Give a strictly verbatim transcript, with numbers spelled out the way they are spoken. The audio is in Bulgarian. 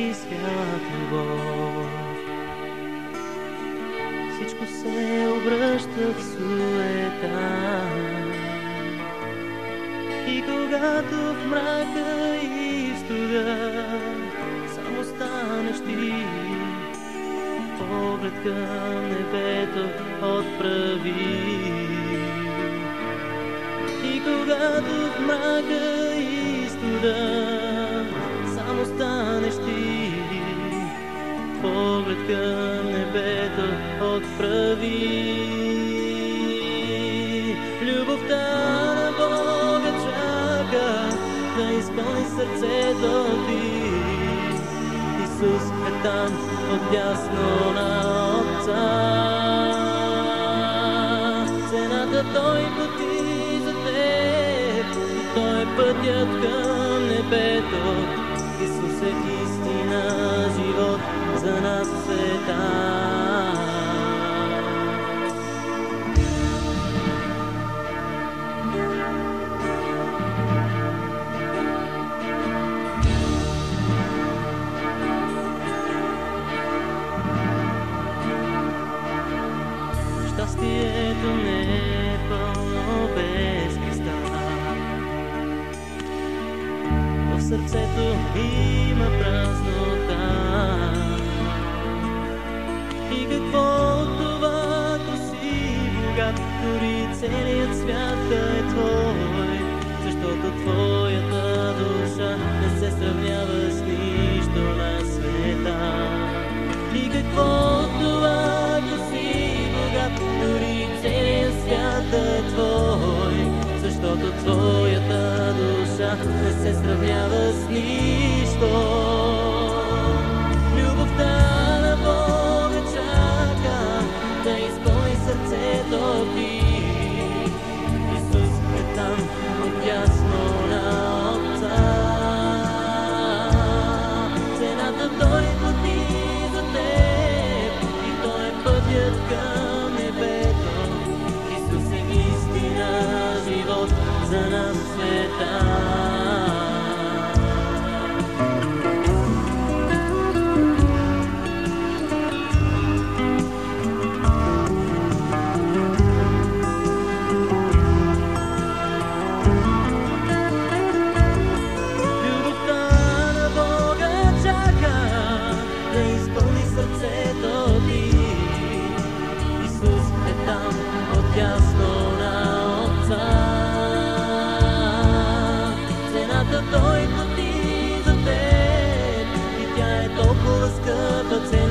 всеки свят любов. Всичко се обръща в суета и когато в мрака и в студа само станеш ти, поглед към небето отправи. И когато в мрака и студа само станеш ти, поглед към небето отправи. Любовта на Бога чака да изпълни сърцето ти. Исус е там отдясно на Отца. Цената Той плати за теб и Той е пътят към небето. Исус е истина, живот за нас в света. Щастието не е пълно без Христа. В сърцето има празнота. И какво от това, ако си богат, дори целият свят да е твой, защото твоята душа не се сравнява с нищо на света. И какво от това, ако си богат, дори целият свят да е твой, защото твоята душа не се сравнява с нищо. Любовта на Бога чака да изпълни сърцето ти. Исус е там отдясно на Отца. Цената Той плати за теб и Той е пътят към небето. Исус е истина, живот за нас в света. Той плати за теб и тя е толкова скъпа цена.